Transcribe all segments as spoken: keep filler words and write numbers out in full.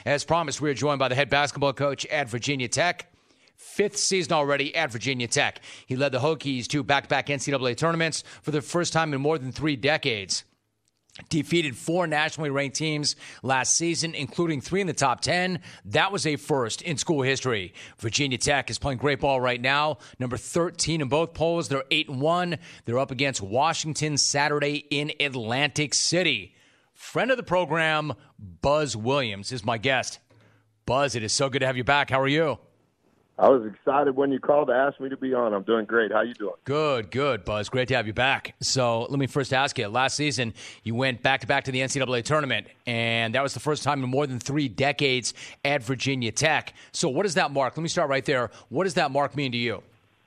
As promised, we are joined by the head basketball coach at Virginia Tech. Fifth season already at Virginia Tech. He led the Hokies to back-to-back N C double A tournaments for the first time in more than three decades. Defeated four nationally ranked teams last season, including three in the top ten. That was a first in school history. Virginia Tech is playing great ball right now. Number thirteen in both polls. They're eight and one. They're up against Washington Saturday in Atlantic City. Friend of the program, Buzz Williams, is my guest. Buzz, it is so good to have you back. How are you? I was excited when you called to ask me to be on. I'm doing great. How you doing? Good, good, Buzz. Great to have you back. So let me first ask you, last season you went back-to-back to the N C double A tournament, and that was the first time in more than three decades at Virginia Tech. So what does that mark? Let me start right there. What does that mark mean to you?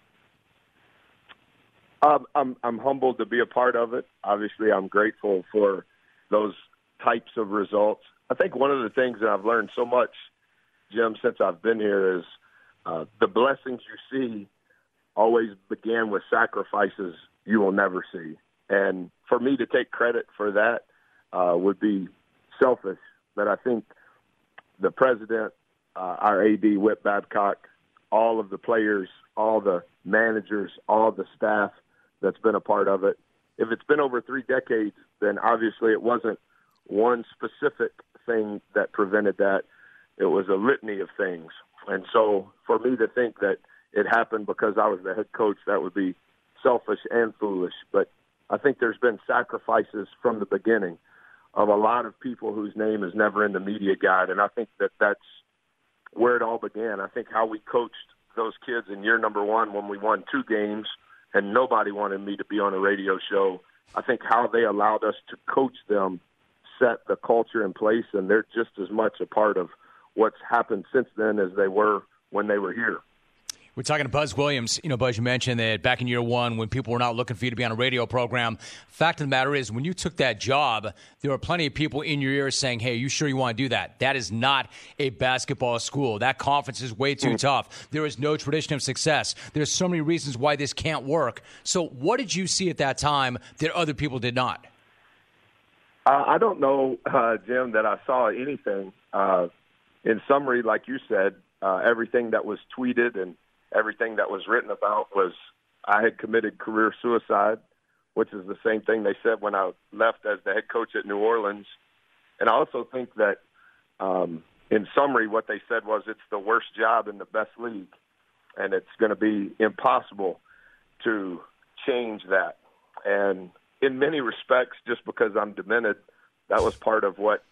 Um, I'm, I'm humbled to be a part of it. Obviously, I'm grateful for those types of results. I think one of the things that I've learned so much, Jim, since I've been here is Uh, the blessings you see always began with sacrifices you will never see. And for me to take credit for that uh, would be selfish. But I think the president, uh, our A D, Whit Babcock, all of the players, all the managers, all the staff that's been a part of it, if it's been over three decades, then obviously it wasn't one specific thing that prevented that. It was a litany of things. And so for me to think that it happened because I was the head coach, that would be selfish and foolish. But I think there's been sacrifices from the beginning of a lot of people whose name is never in the media guide. And I think that that's where it all began. I think how we coached those kids in year number one when we won two games and nobody wanted me to be on a radio show. I think how they allowed us to coach them set the culture in place, and they're just as much a part of what's happened since then as they were when they were here. We're talking to Buzz Williams. You know, Buzz, you mentioned that back in year one when people were not looking for you to be on a radio program. Fact of the matter is, when you took that job, there were plenty of people in your ear saying, hey, are you sure you want to do that? That is not a basketball school. That conference is way too mm-hmm. tough. There is no tradition of success. There's so many reasons why this can't work. So what did you see at that time that other people did not? Uh, I don't know, uh, Jim, that I saw anything. Uh, in summary, like you said, uh, everything that was tweeted and everything that was written about was I had committed career suicide, which is the same thing they said when I left as the head coach at New Orleans. And I also think that, um, in summary, what they said was it's the worst job in the best league, and it's going to be impossible to change that. And in many respects, just because I'm demented, that was part of what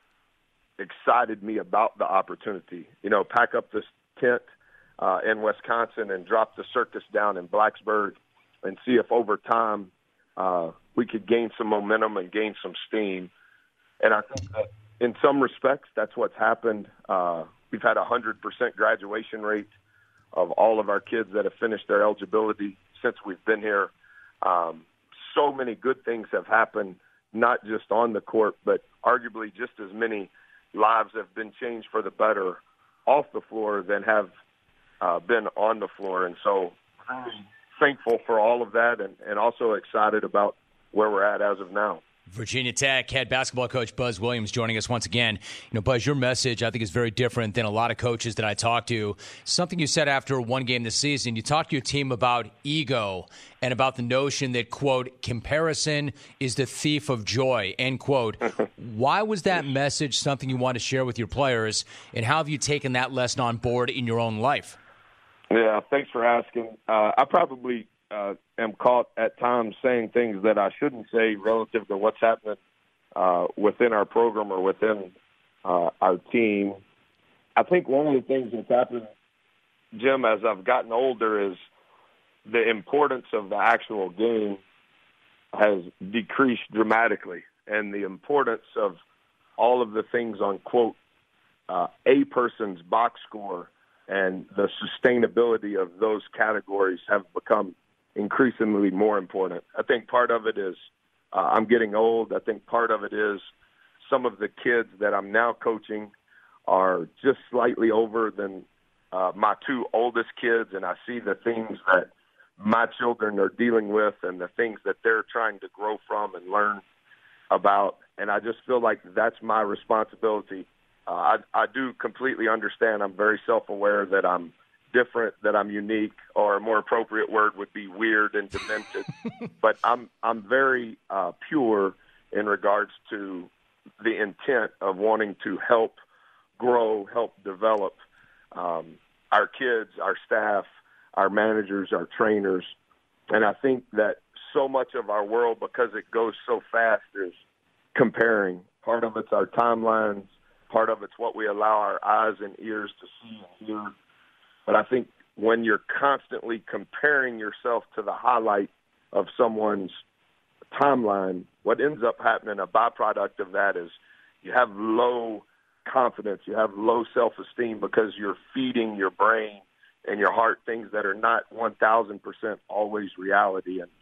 excited me about the opportunity. You know, pack up this tent uh, in Wisconsin and drop the circus down in Blacksburg and see if over time uh, we could gain some momentum and gain some steam. And I think that in some respects, that's what's happened. Uh, we've had a one hundred percent graduation rate of all of our kids that have finished their eligibility since we've been here. Um, so many good things have happened, not just on the court, but arguably just as many lives have been changed for the better off the floor than have uh, been on the floor. And so I'm thankful for all of that and, and also excited about where we're at as of now. Virginia Tech head basketball coach Buzz Williams joining us once again. You know, Buzz, your message I think is very different than a lot of coaches that I talk to. Something you said after one game this season, you talked to your team about ego and about the notion that, quote, comparison is the thief of joy, end quote. Why was that message something you want to share with your players, and how have you taken that lesson on board in your own life? Yeah, thanks for asking. Uh, I probably uh, am caught at times saying things that I shouldn't say relative to what's happening uh, within our program or within uh, our team. I think one of the things that's happened, Jim, as I've gotten older is the importance of the actual game has decreased dramatically, and the importance of all of the things on, quote, uh, a person's box score and the sustainability of those categories have become increasingly more important. I think part of it is uh, I'm getting old. I think part of it is some of the kids that I'm now coaching are just slightly over than uh, my two oldest kids, and I see the things that my children are dealing with and the things that they're trying to grow from and learn about. And I just feel like that's my responsibility Uh, I, I do completely understand. I'm very self-aware that I'm different, that I'm unique, or a more appropriate word would be weird and demented. But I'm I'm very uh, pure in regards to the intent of wanting to help grow, help develop um, our kids, our staff, our managers, our trainers. And I think that so much of our world, because it goes so fast, is comparing. Part of it's our timelines. Part of it's what we allow our eyes and ears to see and hear. But I think when you're constantly comparing yourself to the highlight of someone's timeline, what ends up happening, a byproduct of that is you have low confidence, you have low self-esteem because you're feeding your brain and your heart things that are not one thousand percent always reality. And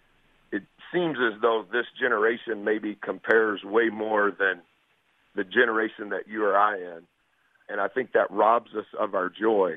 it seems as though this generation maybe compares way more than the generation that you or I in. And I think that robs us of our joy.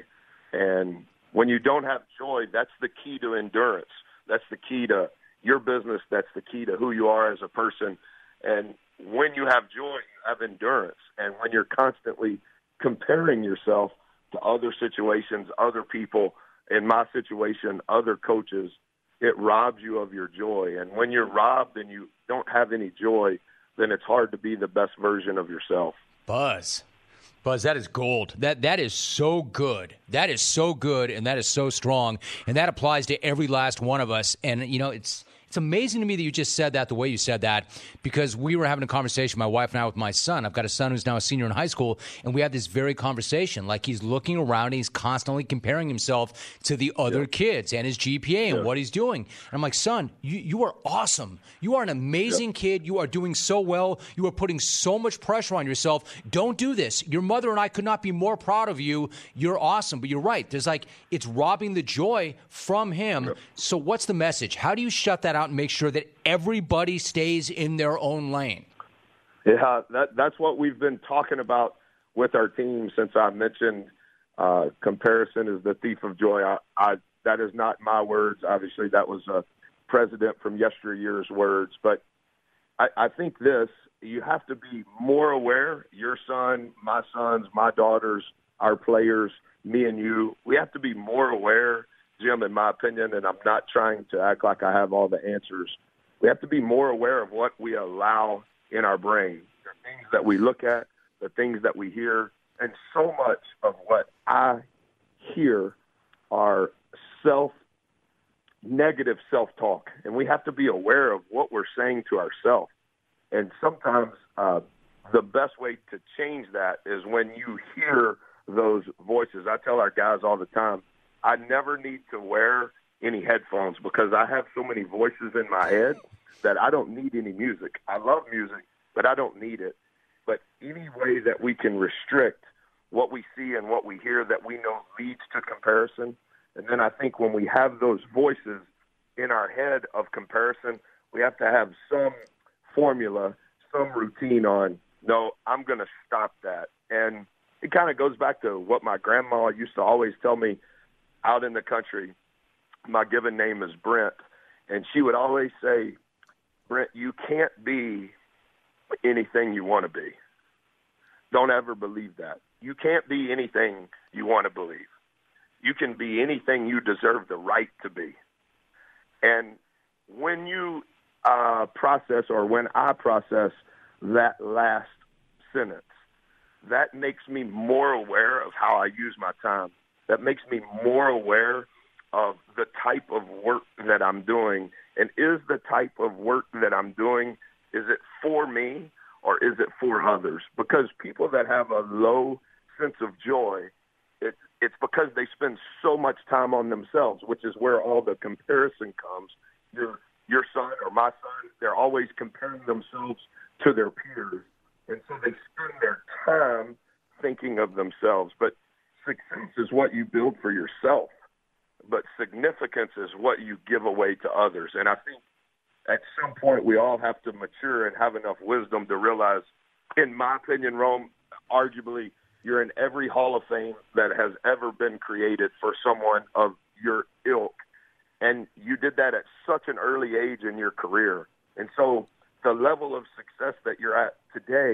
And when you don't have joy, that's the key to endurance. That's the key to your business. That's the key to who you are as a person. And when you have joy, you have endurance. And when you're constantly comparing yourself to other situations, other people, in my situation, other coaches, it robs you of your joy. And when you're robbed and you don't have any joy, then it's hard to be the best version of yourself. Buzz. Buzz, that is gold. That That is so good. That is so good, and that is so strong. And that applies to every last one of us. And, you know, it's it's amazing to me that you just said that the way you said that, because we were having a conversation, my wife and I, with my son. I've got a son who's now a senior in high school, and we had this very conversation. Like, he's looking around and he's constantly comparing himself to the other yeah. kids and his G P A and yeah. what he's doing. And I'm like, son, you, you are awesome. You are an amazing yeah. kid. You are doing so well. You are putting so much pressure on yourself. Don't do this. Your mother and I could not be more proud of you. You're awesome. But you're right. There's like, it's robbing the joy from him. Yeah. So what's the message? How do you shut that out and make sure that everybody stays in their own lane? Yeah, that, that's what we've been talking about with our team since I mentioned uh, comparison is the thief of joy. I, I, that is not my words. Obviously, that was a president from yesteryear's words. But I, I think this, you have to be more aware, your son, my sons, my daughters, our players, me and you, we have to be more aware, Jim, in my opinion, and I'm not trying to act like I have all the answers. We have to be more aware of what we allow in our brain, the things that we look at, the things that we hear, and so much of what I hear are self, negative self-talk, and we have to be aware of what we're saying to ourselves. And sometimes uh, the best way to change that is when you hear those voices. I tell our guys all the time, I never need to wear any headphones because I have so many voices in my head that I don't need any music. I love music, but I don't need it. But any way that we can restrict what we see and what we hear that we know leads to comparison. And then I think when we have those voices in our head of comparison, we have to have some formula, some routine on, no, I'm going to stop that. And it kind of goes back to what my grandma used to always tell me out in the country. My given name is Brent, and she would always say, Brent, you can't be anything you want to be. Don't ever believe that. You can't be anything you want to believe. You can be anything you deserve the right to be. And when you uh, process, or when I process that last sentence, that makes me more aware of how I use my time. That makes me more aware of the type of work that I'm doing. And is the type of work that I'm doing, is it for me or is it for others? Because people that have a low sense of joy, it, it's because they spend so much time on themselves, which is where all the comparison comes. Your, your son or my son, they're always comparing themselves to their peers. And so they spend their time thinking of themselves. But success is what you build for yourself, but significance is what you give away to others. And I think at some point we all have to mature and have enough wisdom to realize, in my opinion, Rome, arguably you're in every Hall of Fame that has ever been created for someone of your ilk. And you did that at such an early age in your career. And so the level of success that you're at today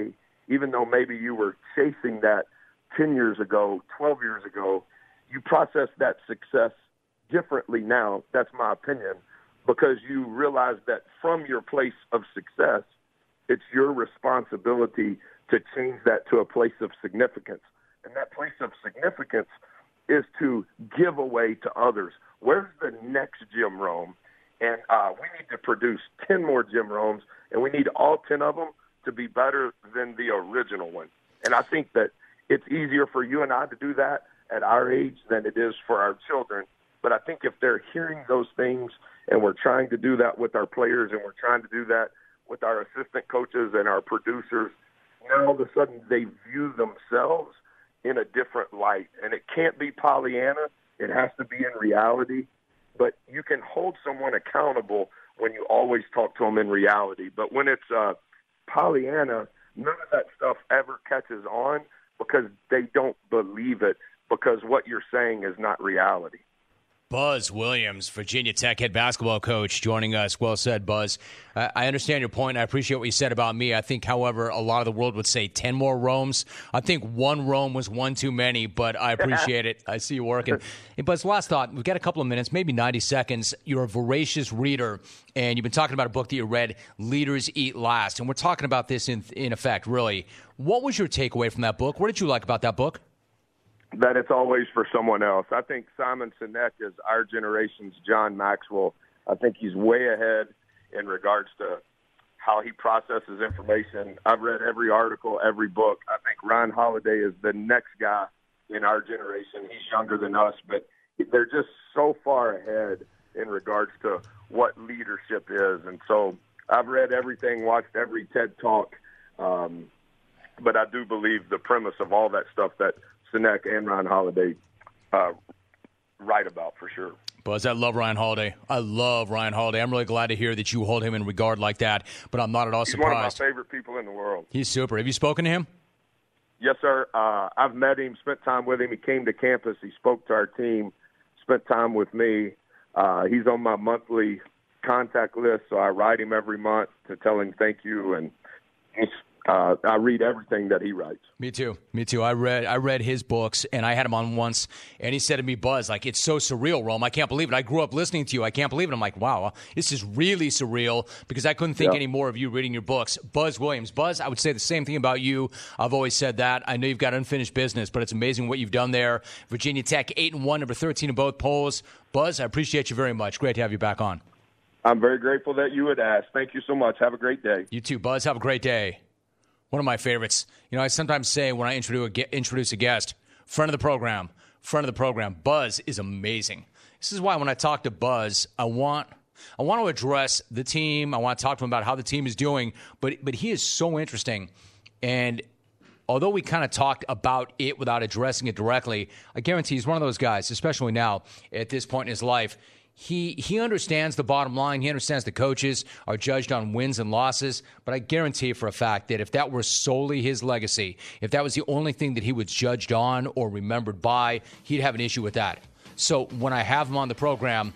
even though maybe you were chasing that ten years ago, twelve years ago, you process that success differently now. That's my opinion, because you realize that from your place of success, it's your responsibility to change that to a place of significance. And that place of significance is to give away to others. Where's the next Jim Rome? And uh, we need to produce ten more Jim Romes, and we need all ten of them to be better than the original one. And I think that it's easier for you and I to do that at our age than it is for our children. But I think if they're hearing those things, and we're trying to do that with our players, and we're trying to do that with our assistant coaches and our producers, now all of a sudden they view themselves in a different light. And it can't be Pollyanna. It has to be in reality. But you can hold someone accountable when you always talk to them in reality. But when it's uh, Pollyanna, none of that stuff ever catches on, because they don't believe it, because what you're saying is not reality. Buzz Williams, Virginia Tech head basketball coach, joining us. Well said, Buzz. I, I understand your point. I appreciate what you said about me. I think, however, a lot of the world would say ten more Romes. I think one Rome was one too many, but I appreciate it. I see you working. Hey, Buzz, last thought. We've got a couple of minutes, maybe ninety seconds. You're a voracious reader, and you've been talking about a book that you read, Leaders Eat Last. And we're talking about this in, in effect, really. What was your takeaway from that book? What did you like about that book? That it's always for someone else. I think Simon Sinek is our generation's John Maxwell. I think he's way ahead in regards to how he processes information. I've read every article, every book. I think Ryan Holiday is the next guy in our generation. He's younger than us, but they're just so far ahead in regards to what leadership is. And so I've read everything, watched every TED Talk, um, but I do believe the premise of all that stuff that Sinek and Ryan Holiday uh, write about, for sure. Buzz, I love Ryan Holiday. I love Ryan Holiday. I'm really glad to hear that you hold him in regard like that, but I'm not at all He's surprised. He's one of my favorite people in the world. He's super. Have you spoken to him? Yes, sir. Uh, I've met him, spent time with him. He came to campus. He spoke to our team, spent time with me. Uh, he's on my monthly contact list, so I write him every month to tell him thank you, and he's Uh, I read everything that he writes. Me too. Me too. I read I read his books, and I had him on once, and he said to me, Buzz, like, it's so surreal, Rome. I can't believe it. I grew up listening to you. I can't believe it. I'm like, wow, this is really surreal, because I couldn't think yeah. any more of you reading your books. Buzz Williams. Buzz, I would say the same thing about you. I've always said that. I know you've got unfinished business, but it's amazing what you've done there. Virginia Tech, eight and one, number thirteen in both polls. Buzz, I appreciate you very much. Great to have you back on. I'm very grateful that you would ask. Thank you so much. Have a great day. You too, Buzz. Have a great day. One of my favorites. You know, I sometimes say when I introduce a guest, friend of the program, friend of the program, Buzz is amazing. This is why when I talk to Buzz, I want I want to address the team. I want to talk to him about how the team is doing, but but he is so interesting. And although we kind of talked about it without addressing it directly, I guarantee he's one of those guys, especially now at this point in his life. He he understands the bottom line. He understands the coaches are judged on wins and losses. But I guarantee you for a fact that if that were solely his legacy, if that was the only thing that he was judged on or remembered by, he'd have an issue with that. So when I have him on the program,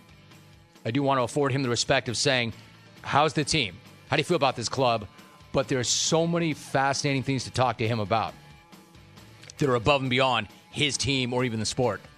I do want to afford him the respect of saying, how's the team? How do you feel about this club? But there's so many fascinating things to talk to him about that are above and beyond his team or even the sport.